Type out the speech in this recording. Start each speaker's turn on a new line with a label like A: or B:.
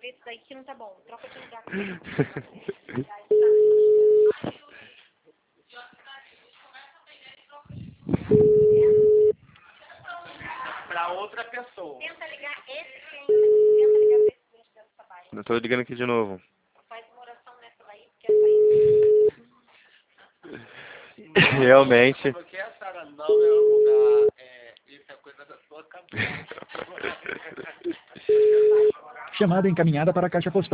A: esse daí que não tá bom. Troca de lugar.
B: Pra outra pessoa.
A: Tenta ligar esse cliente aqui. Tenta ligar pra esse cliente dessa baia.
C: Eu tô ligando aqui de novo.
A: Faz uma oração nessa daí, porque essa aí...
C: Realmente.
B: Porque a Sara não é o lugar. Isso é coisa da sua cabeça.
D: Chamada encaminhada para a caixa postal.